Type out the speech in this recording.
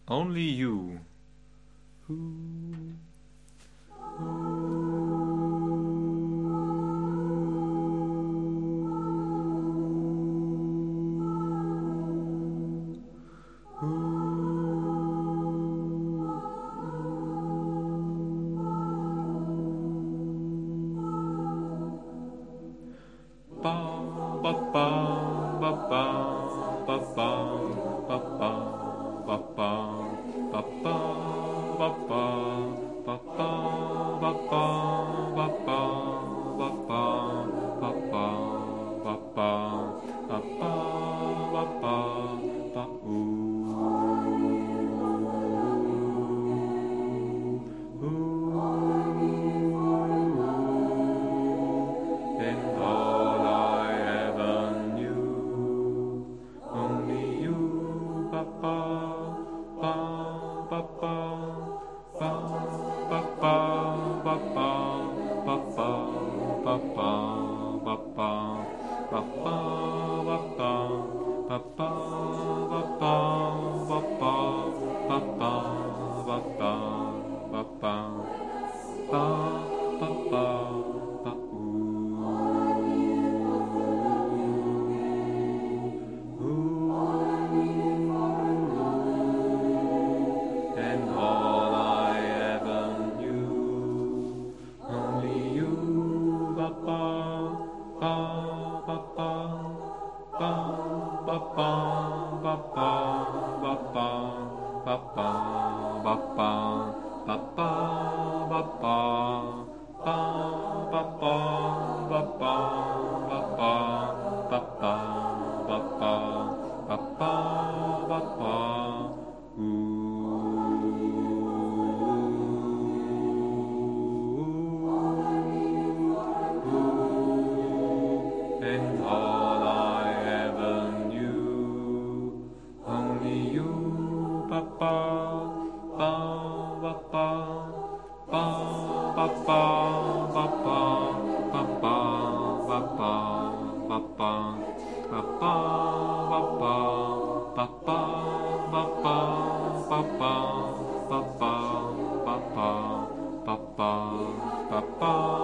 only you. And all I ever knew, only you, Papa, Papa, Papa, Papa, Papa, Papa, Papa, Papa, Papa, and all I ever knew, only you, Papa, Papa, Papa, Papa, Papa, Papa, Papa, and all I ever knew, only you, Papa, Papa, Papa, Papa, Papa, Papa, Papa, Papa, Papa, Papa, Papa, Papa,